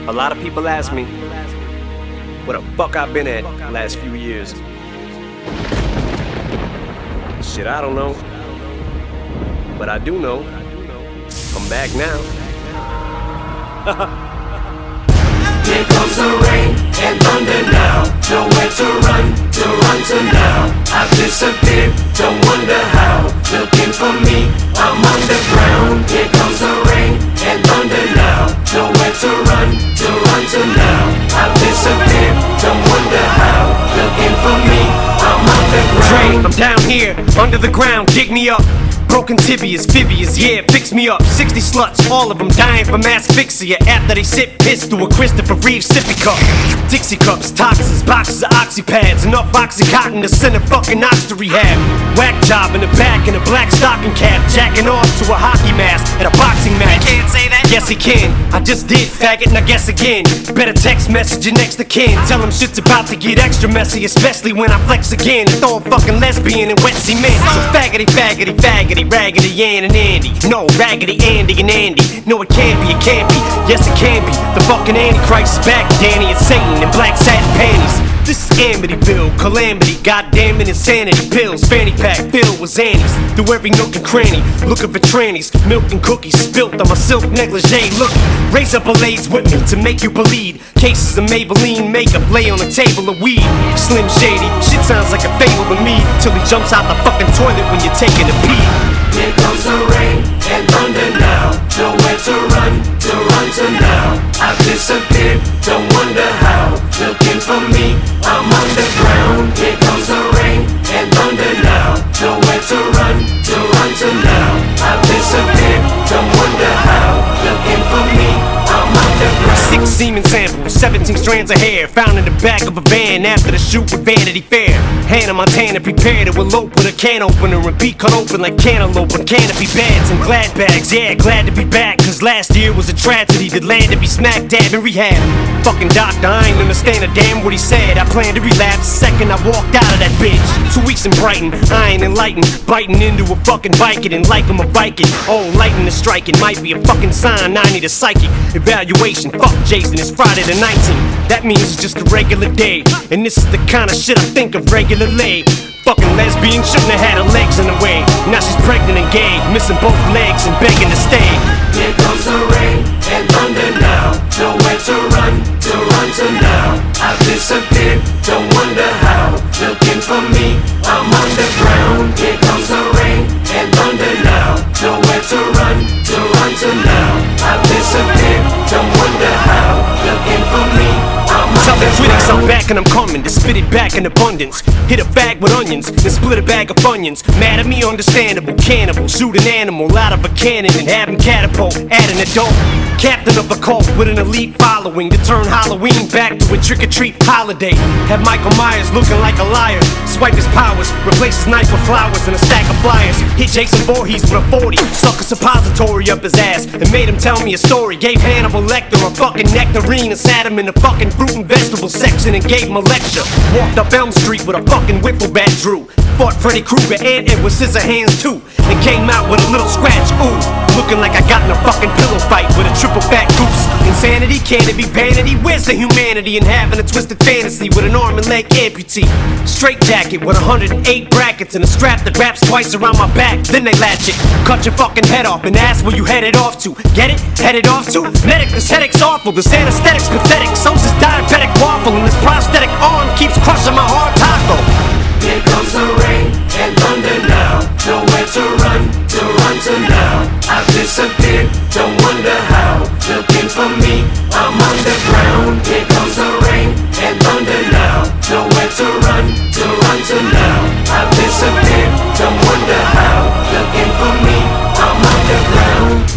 A lot of people ask me what the fuck I've been at the last few years. Shit, I don't know. But I do know. I'm back now. Here comes the rain and thunder now. Nowhere to run to now. I've disappeared, don't wonder how. Looking for me, I'm underground. Here comes the rain and thunder now. Nowhere to run to now. I've disappeared, don't wonder how. Looking for me, I'm underground. I'm down here, under the ground, dig me up. Broken tibias, fibias, yeah, fix me up. 60 sluts, all of them dying from asphyxia after they sip piss through a Christopher Reeve sippy cup. Dixie cups, toxins, boxes of oxypads, enough oxycontin to send a fucking ox to rehab. Whack job in the back in a black stocking cap, jacking off to a hockey mask at a boxing match. You can't say that? Yes, he can. I just did, faggot, and I guess again. Better text message your next to kin. Tell him shit's about to get extra messy, especially when I flex again and throw a fucking lesbian in wet cement. So faggoty, faggoty, faggoty, raggedy Ann and Andy. No, raggedy Andy and Andy. No, it can't be, it can't be. Yes, it can be. The fucking Antichrist is back, Danny. It's Satan in black satin panties. This is Amityville, calamity, goddamn it, insanity. Pills, fanny pack, filled with Xannies. Through every nook and cranny, looking for trannies. Milk and cookies spilt on my silk negligee. Look, raise up a lays with me to make you believe. Cases of Maybelline makeup lay on a table of weed. Slim Shady, shit sounds like a fable to me. Till he jumps out the fucking toilet when you're taking a pee. Here comes the rain and thunder now. Nowhere to run to now. I've disappeared, don't wonder how. Looking for me, I'm underground. Here comes the rain and thunder now. Nowhere to run to now. I've disappeared, don't wonder how. Looking for me, I'm underground. 6 semen samples, 17 strands of hair found in the back of a van after the shoot with Vanity Fair. Hannah Montana prepared to elope with a can opener and be cut open like cantaloupe on canopy beds and glad bags. Yeah, glad to be back, cause last year was a tragedy that landed me smack dab in rehab. Fucking doctor, I ain't understand a damn what he said. I planned to relapse the second I walked out of that bitch. 2 weeks in Brighton, I ain't enlightened. Biting into a fucking Viking and like I'm a Viking. Oh, lightning is striking, might be a fucking sign I need a psychic evaluation. Fuck Jason, it's Friday the 19th. That means it's just a regular day. And this is the kind of shit I think of regularly. Fucking lesbian shouldn't have had her legs in the way. Now she's pregnant and gay, missing both legs and begging to stay. Here comes the rain and thunder now. Nowhere to run to now. I've disappeared, don't wonder how. Looking for me, I'm underground. Here comes the rain and thunder now. Nowhere to run to now. I've disappeared, don't wonder how. Looking for me, I'm Tell the critics I'm underground. back and I'm coming to spit it back in abundance. Hit a bag with onions, then split a bag of Funyuns. Mad at me, understandable. Cannibal, shoot an animal out of a cannon and have him catapult at an adult. Captain of a cult with an elite following to turn Halloween back to a trick-or-treat holiday. Have Michael Myers looking like a liar. Swipe his powers, replace his knife with flowers and a stack of flyers. Hit Jason Voorhees with a 40, stuck a suppository up his ass and made him tell me a story. Gave Hannibal Lecter a fucking nectarine and sat him in the fucking fruit and vegetable section and gave him a lecture. Walked up Elm Street with a fucking whipple bat drew. Fought Freddy Krueger and Edward Scissorhands too. And came out with a little scratch, ooh. Looking like I got in a fucking pillow fight with a triple fat goose. Insanity, can it be vanity? Where's the humanity in having a twisted fantasy with an arm and leg amputee? Straight jacket with 108 brackets and a strap that wraps twice around my back. Then they latch it, cut your fucking head off and ask where you headed off to. Get it? Headed off to? Medic, this headache's awful. This anesthetic's pathetic. So's this diabetic waffle and this prosthetic arm keeps crushing my hard taco. Here comes the rain and thunder now. Nowhere to run to now. I've disappeared, don't wonder how. Looking for me, I'm underground. Here comes the rain and thunder now. Nowhere to run to now. I've disappeared, don't wonder how. Looking for me, I'm underground.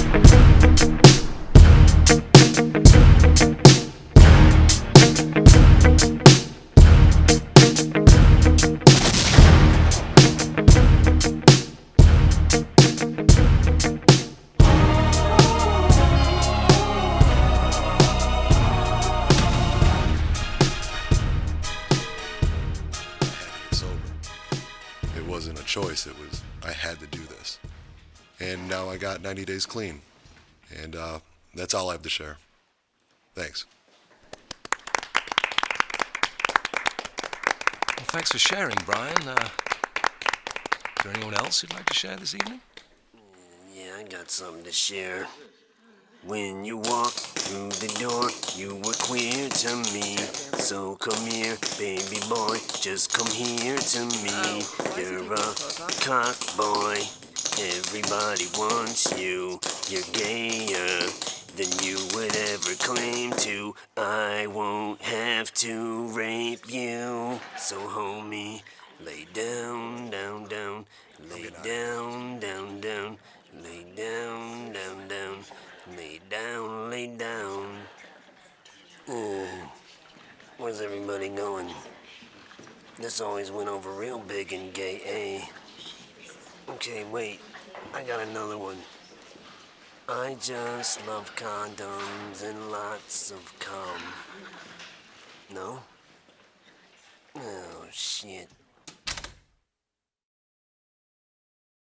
Wasn't a choice, it was I had to do this. And now I got 90 days clean. And that's all I have to share. Thanks. Well, thanks for sharing, Brian. Is there anyone else you'd like to share this evening? Yeah, I got something to share. When you walked through the door, you were queer to me. So come here, baby boy, just come here to me. You're a cock boy, everybody wants you. You're gayer than you would ever claim to. I won't have to rape you. So homie, lay down, down, down. Lay down, down, down. Lay down, down, down. Lay down, lay down. Where's everybody going? This always went over real big and gay, eh? Okay, wait. I got another one. I just love condoms and lots of cum. No? Oh, shit.